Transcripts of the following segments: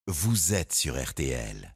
Vous êtes sur RTL.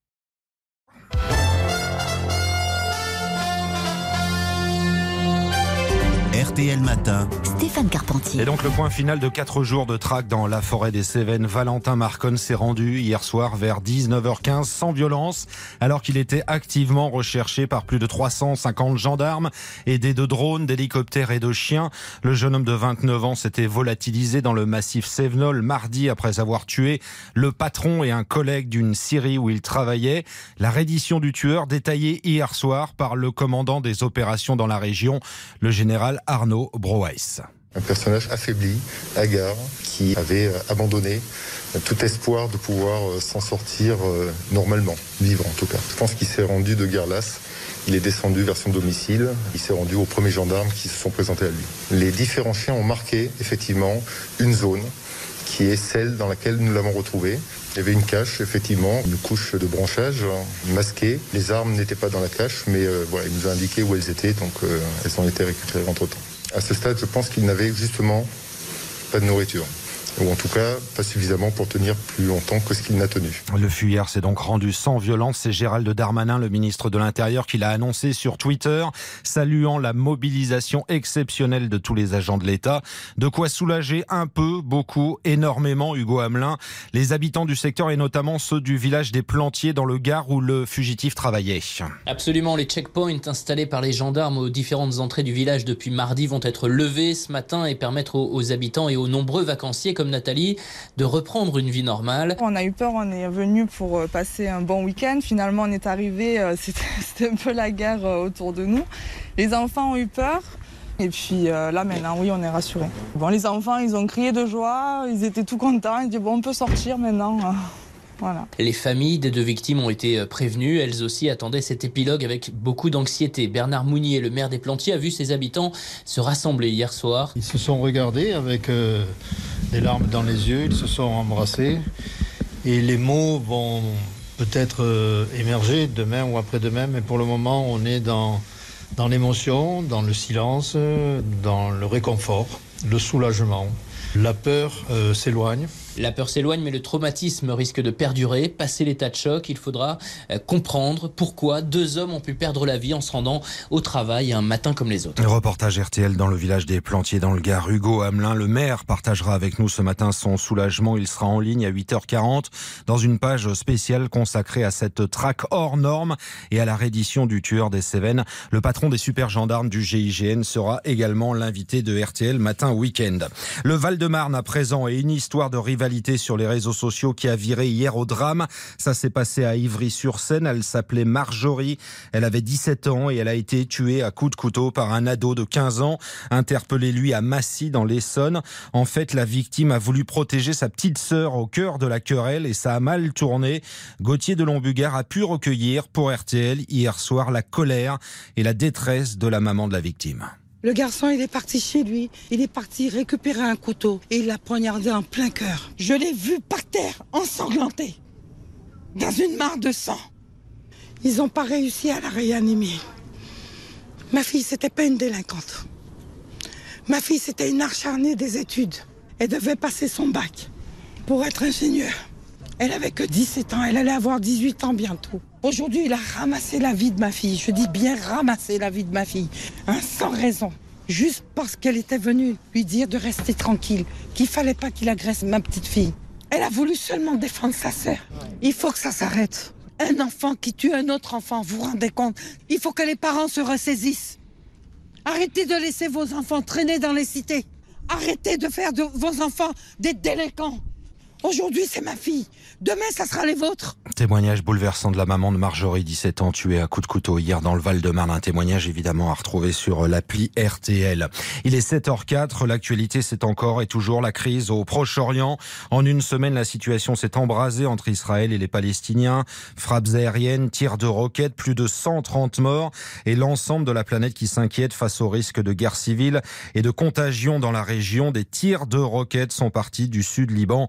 RTL Matin. Stéphane Carpentier. Et donc le point final de 4 jours de traque dans la forêt des Cévennes. Valentin Marconne s'est rendu hier soir vers 19h15 sans violence, alors qu'il était activement recherché par plus de 350 gendarmes, aidés de drones, d'hélicoptères et de chiens. Le jeune homme de 29 ans s'était volatilisé dans le massif Cévenol mardi après avoir tué le patron et un collègue d'une scierie où il travaillait. La reddition du tueur détaillée hier soir par le commandant des opérations dans la région, le général Arnaud Broheiss. Un personnage affaibli, hagard, qui avait abandonné tout espoir de pouvoir s'en sortir normalement, vivre en tout cas. Je pense qu'il s'est rendu de guerre lasse. Il est descendu vers son domicile. Il s'est rendu aux premiers gendarmes qui se sont présentés à lui. Les différents chiens ont marqué effectivement une zone qui est celle dans laquelle nous l'avons retrouvé. Il y avait une cache, effectivement, une couche de branchage masquée. Les armes n'étaient pas dans la cache, mais voilà, il nous a indiqué où elles étaient, donc elles ont été récupérées entre-temps. À ce stade, je pense qu'il n'avait justement pas de nourriture. Ou en tout cas, pas suffisamment pour tenir plus longtemps que ce qu'il n'a tenu. Le fuyard s'est donc rendu sans violence. C'est Gérald Darmanin, le ministre de l'Intérieur, qui l'a annoncé sur Twitter, saluant la mobilisation exceptionnelle de tous les agents de l'État. De quoi soulager un peu, beaucoup, énormément Hugo Hamelin, les habitants du secteur et notamment ceux du village des Plantiers dans le Gard où le fugitif travaillait. Absolument, les checkpoints installés par les gendarmes aux différentes entrées du village depuis mardi vont être levés ce matin et permettre aux habitants et aux nombreux vacanciers comme Nathalie de reprendre une vie normale. On a eu peur, on est venu pour passer un bon week-end. Finalement, on est arrivé, c'était un peu la guerre autour de nous. Les enfants ont eu peur. Et puis là maintenant, oui, on est rassurés. Bon, les enfants, ils ont crié de joie, ils étaient tout contents. Ils disaient bon, on peut sortir maintenant. Voilà. Les familles des deux victimes ont été prévenues. Elles aussi attendaient cet épilogue avec beaucoup d'anxiété. Bernard Mounier, le maire des Plantiers, a vu ses habitants se rassembler hier soir. Ils se sont regardés avec des larmes dans les yeux, ils se sont embrassés. Et les mots vont peut-être émerger demain ou après-demain, mais pour le moment, on est dans l'émotion, dans le silence, dans le réconfort, le soulagement. La peur s'éloigne. La peur s'éloigne, mais le traumatisme risque de perdurer. Passé l'état de choc, il faudra comprendre pourquoi 2 hommes ont pu perdre la vie en se rendant au travail un matin comme les autres. Reportage RTL dans le village des Plantiers dans le Gard. Hugo Hamelin, le maire, partagera avec nous ce matin son soulagement. Il sera en ligne à 8h40 dans une page spéciale consacrée à cette traque hors norme et à la reddition du tueur des Cévennes. Le patron des super gendarmes du GIGN sera également l'invité de RTL Matin Week-end. Le Val-de-Marne à présent et une histoire de rivalité sur les réseaux sociaux qui a viré hier au drame. Ça s'est passé à Ivry-sur-Seine. Elle s'appelait Marjorie. Elle avait 17 ans et elle a été tuée à coups de couteau par un ado de 15 ans, interpellé lui à Massy dans l'Essonne. En fait, la victime a voulu protéger sa petite sœur au cœur de la querelle et ça a mal tourné. Gauthier de Lombugard a pu recueillir pour RTL hier soir la colère et la détresse de la maman de la victime. Le garçon, il est parti chez lui, il est parti récupérer un couteau et il l'a poignardé en plein cœur. Je l'ai vu par terre, ensanglanté, dans une mare de sang. Ils n'ont pas réussi à la réanimer. Ma fille, c'était pas une délinquante. Ma fille, c'était une acharnée des études. Elle devait passer son bac pour être ingénieure. Elle avait que 17 ans, elle allait avoir 18 ans bientôt. Aujourd'hui, il a ramassé la vie de ma fille. Je dis bien ramassé la vie de ma fille. Sans raison. Juste parce qu'elle était venue lui dire de rester tranquille. Qu'il fallait pas qu'il agresse ma petite fille. Elle a voulu seulement défendre sa sœur. Il faut que ça s'arrête. Un enfant qui tue un autre enfant, vous vous rendez compte? Il faut que les parents se ressaisissent. Arrêtez de laisser vos enfants traîner dans les cités. Arrêtez de faire de vos enfants des délinquants. Aujourd'hui, c'est ma fille. Demain, ça sera les vôtres. Témoignage bouleversant de la maman de Marjorie, 17 ans, tuée à coups de couteau hier dans le Val-de-Marne. Un témoignage évidemment à retrouver sur l'appli RTL. Il est 7h04. L'actualité, c'est encore et toujours la crise au Proche-Orient. En une semaine, la situation s'est embrasée entre Israël et les Palestiniens. Frappes aériennes, tirs de roquettes, plus de 130 morts et l'ensemble de la planète qui s'inquiète face au risque de guerre civile et de contagion dans la région. Des tirs de roquettes sont partis du sud Liban, mais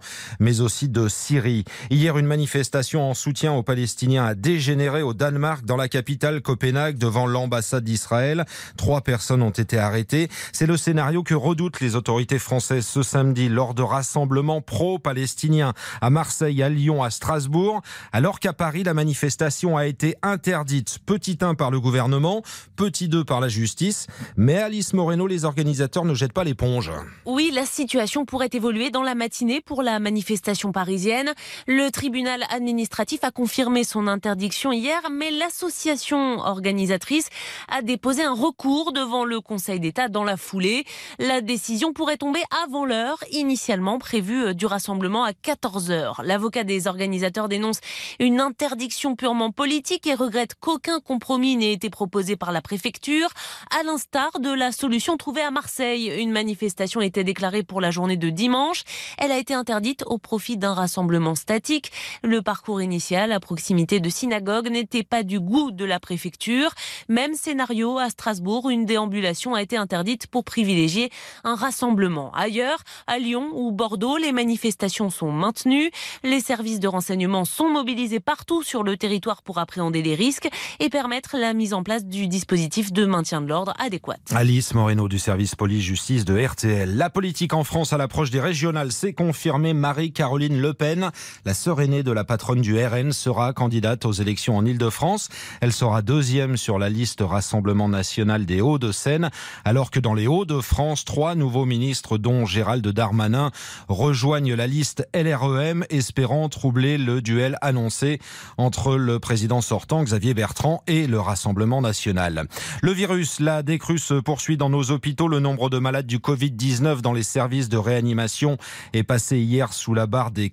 mais aussi de Syrie. Hier, une manifestation en soutien aux Palestiniens a dégénéré au Danemark, dans la capitale Copenhague, devant l'ambassade d'Israël. 3 personnes ont été arrêtées. C'est le scénario que redoutent les autorités françaises ce samedi lors de rassemblements pro-palestiniens à Marseille, à Lyon, à Strasbourg. Alors qu'à Paris, la manifestation a été interdite. Petit 1 par le gouvernement, petit 2 par la justice. Mais Alice Moreno, les organisateurs ne jettent pas l'éponge. Oui, la situation pourrait évoluer dans la matinée pour la manifestation parisienne. Le tribunal administratif a confirmé son interdiction hier, mais l'association organisatrice a déposé un recours devant le Conseil d'État dans la foulée. La décision pourrait tomber avant l'heure initialement prévue du rassemblement à 14h. L'avocat des organisateurs dénonce une interdiction purement politique et regrette qu'aucun compromis n'ait été proposé par la préfecture, à l'instar de la solution trouvée à Marseille. Une manifestation était déclarée pour la journée de dimanche. Elle a été interdite au profit d'un rassemblement statique. Le parcours initial à proximité de synagogues n'était pas du goût de la préfecture. Même scénario à Strasbourg, une déambulation a été interdite pour privilégier un rassemblement. Ailleurs, à Lyon ou Bordeaux, les manifestations sont maintenues. Les services de renseignement sont mobilisés partout sur le territoire pour appréhender les risques et permettre la mise en place du dispositif de maintien de l'ordre adéquat. Alice Moreno du service police-justice de RTL. La politique en France à l'approche des régionales, c'est confirmé. Marie-Caroline Le Pen, la sœur aînée de la patronne du RN, sera candidate aux élections en Ile-de-France. Elle sera 2e sur la liste Rassemblement national des Hauts-de-Seine, alors que dans les Hauts-de-France, 3 nouveaux ministres, dont Gérald Darmanin, rejoignent la liste LREM, espérant troubler le duel annoncé entre le président sortant Xavier Bertrand et le Rassemblement national. Le virus, la décrue se poursuit dans nos hôpitaux. Le nombre de malades du Covid-19 dans les services de réanimation est passé hier sous la barre des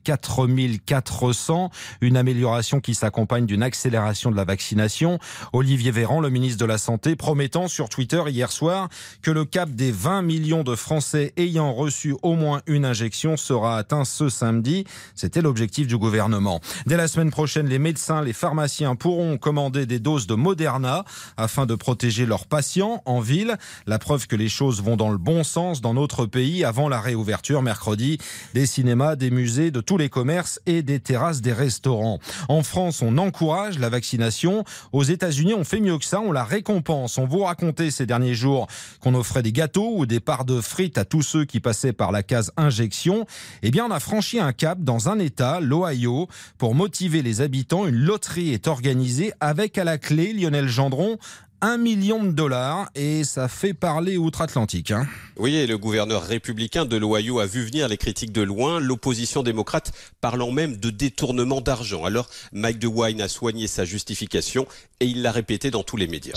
4400. Une amélioration qui s'accompagne d'une accélération de la vaccination. Olivier Véran, le ministre de la Santé, promettant sur Twitter hier soir que le cap des 20 millions de Français ayant reçu au moins une injection sera atteint ce samedi. C'était l'objectif du gouvernement. Dès la semaine prochaine, les médecins, les pharmaciens pourront commander des doses de Moderna afin de protéger leurs patients en ville. La preuve que les choses vont dans le bon sens dans notre pays avant la réouverture mercredi des cinémas, des musées, de tous les commerces et des terrasses des restaurants. En France, on encourage la vaccination. Aux États-Unis, on fait mieux que ça, on la récompense. On vous racontait ces derniers jours qu'on offrait des gâteaux ou des parts de frites à tous ceux qui passaient par la case injection. Eh bien, on a franchi un cap dans un État, l'Ohio. Pour motiver les habitants, une loterie est organisée avec à la clé, Lionel Gendron, $1 million et ça fait parler outre-Atlantique. Oui, et le gouverneur républicain de l'Ohio a vu venir les critiques de loin, l'opposition démocrate parlant même de détournement d'argent. Alors Mike DeWine a soigné sa justification et il l'a répété dans tous les médias.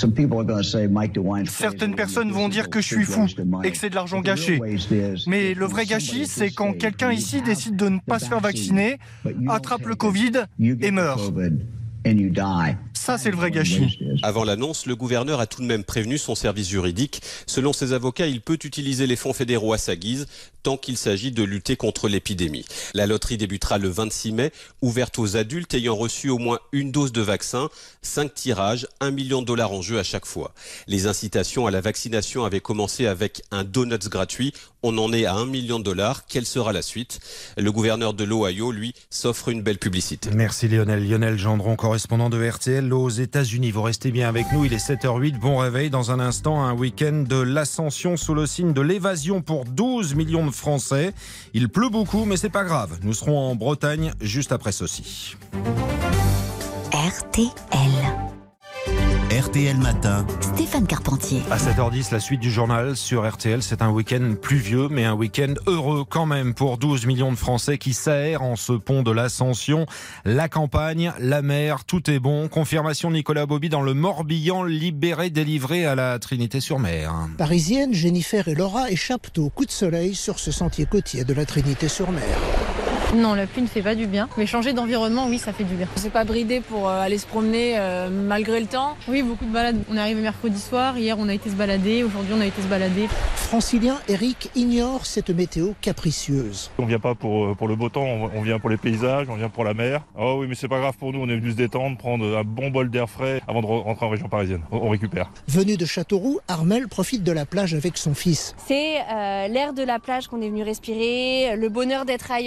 Certaines personnes vont dire que je suis fou et que c'est de l'argent gâché. Mais le vrai gâchis, c'est quand quelqu'un ici décide de ne pas se faire vacciner, attrape le Covid et meurt. Ça, c'est le vrai gâchis. Avant l'annonce, le gouverneur a tout de même prévenu son service juridique. Selon ses avocats, il peut utiliser les fonds fédéraux à sa guise tant qu'il s'agit de lutter contre l'épidémie. La loterie débutera le 26 mai, ouverte aux adultes ayant reçu au moins une dose de vaccin. 5 tirages, $1 million en jeu à chaque fois. Les incitations à la vaccination avaient commencé avec un donuts gratuit. On en est à $1 million. Quelle sera la suite ? Le gouverneur de l'Ohio, lui, s'offre une belle publicité. Merci Lionel. Lionel Gendron, correspondant de RTL aux États-Unis. Vous restez bien avec nous, il est 7h08. Bon réveil dans un instant, un week-end de l'ascension sous le signe de l'évasion pour 12 millions de Français. Il pleut beaucoup, mais c'est pas grave. Nous serons en Bretagne juste après ceci. RTL. RTL Matin. Stéphane Carpentier. À 7h10, la suite du journal sur RTL. C'est un week-end pluvieux, mais un week-end heureux quand même pour 12 millions de Français qui s'aèrent en ce pont de l'Ascension. La campagne, la mer, tout est bon. Confirmation Nicolas Bobby dans le Morbihan, libéré, délivré à la Trinité-sur-Mer. Parisiennes, Jennifer et Laura échappent au coup de soleil sur ce sentier côtier de la Trinité-sur-Mer. Non, la pluie ne fait pas du bien. Mais changer d'environnement, oui, ça fait du bien. On s'est pas bridé pour aller se promener malgré le temps. Oui, beaucoup de balades. On est arrivé mercredi soir, hier on a été se balader, aujourd'hui on a été se balader. Francilien Eric ignore cette météo capricieuse. On vient pas pour le beau temps, on vient pour les paysages, on vient pour la mer. Oh oui, mais c'est pas grave pour nous, on est venu se détendre, prendre un bon bol d'air frais avant de rentrer en région parisienne. On récupère. Venu de Châteauroux, Armel profite de la plage avec son fils. C'est l'air de la plage qu'on est venu respirer, le bonheur d'être ailleurs qu'en fait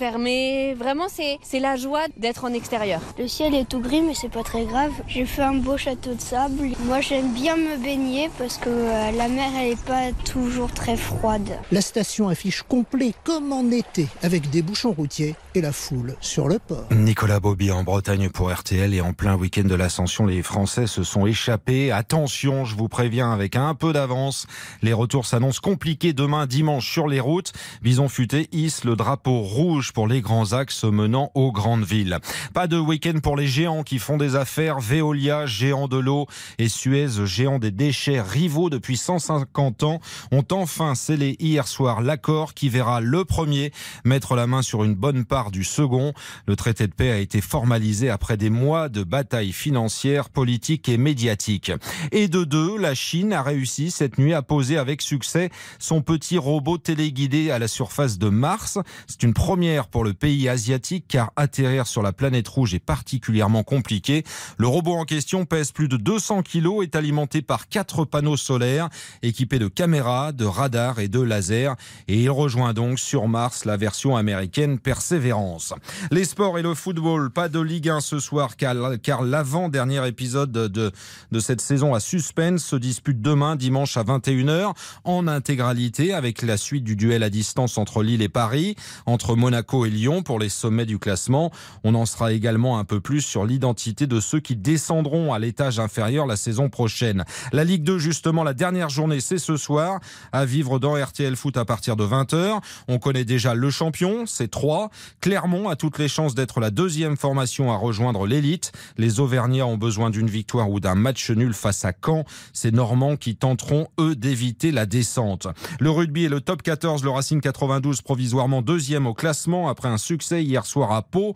fermé. Vraiment, c'est la joie d'être en extérieur. Le ciel est tout gris, mais c'est pas très grave. J'ai fait un beau château de sable. Moi, j'aime bien me baigner parce que la mer, elle est pas toujours très froide. La station affiche complet comme en été, avec des bouchons routiers et la foule sur le port. Nicolas Bobby en Bretagne pour RTL, et en plein week-end de l'Ascension, les Français se sont échappés. Attention, je vous préviens avec un peu d'avance, les retours s'annoncent compliqués demain dimanche sur les routes. Bison Futé hisse le drapeau rouge pour les grands axes menant aux grandes villes. Pas de week-end pour les géants qui font des affaires. Veolia, géant de l'eau, et Suez, géant des déchets, rivaux depuis 150 ans, ont enfin scellé hier soir l'accord qui verra le premier mettre la main sur une bonne part du second. Le traité de paix a été formalisé après des mois de batailles financières, politiques et médiatiques. Et de deux, la Chine a réussi cette nuit à poser avec succès son petit robot téléguidé à la surface de Mars. C'est une première pour le pays asiatique car atterrir sur la planète rouge est particulièrement compliqué. Le robot en question pèse plus de 200 kilos, est alimenté par 4 panneaux solaires équipés de caméras, de radars et de lasers, et il rejoint donc sur Mars la version américaine Perseverance. Les sports et le football, pas de Ligue 1 ce soir car l'avant-dernier épisode de cette saison à suspense se dispute demain dimanche à 21h en intégralité avec la suite du duel à distance entre Lille et Paris, entre Monaco et Lyon pour les sommets du classement. On en sera également un peu plus sur l'identité de ceux qui descendront à l'étage inférieur la saison prochaine. La Ligue 2 justement, la dernière journée c'est ce soir, à vivre dans RTL Foot à partir de 20h. On connaît déjà le champion, c'est 3. Clermont a toutes les chances d'être la deuxième formation à rejoindre l'élite. Les Auvergnats ont besoin d'une victoire ou d'un match nul face à Caen. C'est Normands qui tenteront, eux, d'éviter la descente. Le rugby et le top 14, le Racing 92 provisoirement deuxième au classement après un succès hier soir à Pau,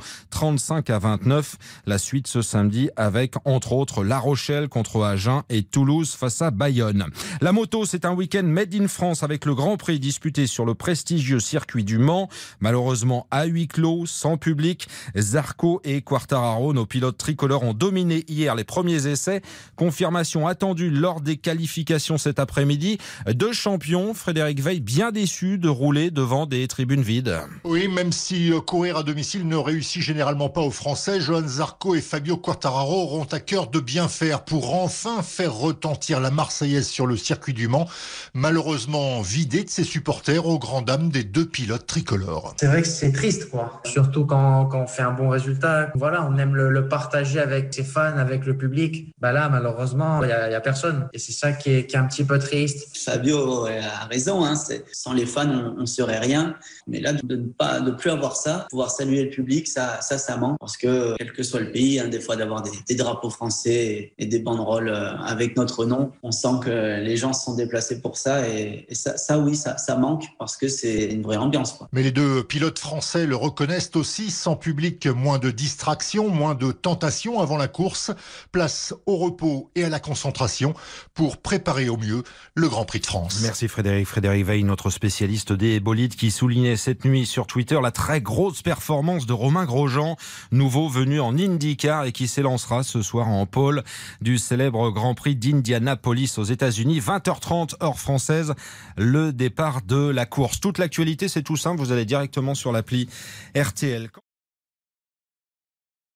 35-29. La suite ce samedi avec, entre autres, La Rochelle contre Agen et Toulouse face à Bayonne. La moto, c'est un week-end made in France avec le Grand Prix disputé sur le prestigieux circuit du Mans. Malheureusement, à huis clos, sans public, Zarco et Quartararo, nos pilotes tricolores, ont dominé hier les premiers essais. Confirmation attendue lors des qualifications cet après-midi. Deux champions, Frédéric Veil, bien déçu de rouler devant des tribunes vides. Oui, même si courir à domicile ne réussit généralement pas aux Français, Johan Zarco et Fabio Quartararo auront à cœur de bien faire pour enfin faire retentir la Marseillaise sur le circuit du Mans, malheureusement vidé de ses supporters aux grandes dames des deux pilotes tricolores. C'est vrai que c'est triste, quoi. Surtout quand on fait un bon résultat. Voilà, on aime le partager avec ses fans, avec le public. Bah là, malheureusement, il y a personne. Et c'est ça qui est un petit peu triste. Fabio a raison, hein. Sans les fans, on serait rien. Mais là, de plus avoir ça, pouvoir saluer le public, ça manque. Parce que, quel que soit le pays, hein, des fois d'avoir des drapeaux français et des banderoles avec notre nom, on sent que les gens se sont déplacés pour ça. Et ça manque parce que c'est une vraie ambiance, quoi. Mais les deux pilotes français le reconnaissent aussi, sans public, moins de distractions, moins de tentations avant la course. Place au repos et à la concentration pour préparer au mieux le Grand Prix de France. Merci Frédéric. Frédéric Veil, notre spécialiste des bolides, qui soulignait cette nuit sur Twitter la très grosse performance de Romain Grosjean, nouveau venu en IndyCar et qui s'élancera ce soir en pôle du célèbre Grand Prix d'Indianapolis aux États-Unis. 20h30 heure française, le départ de la course. Toute l'actualité, c'est tout simple, vous allez directement sur l'appli RTL.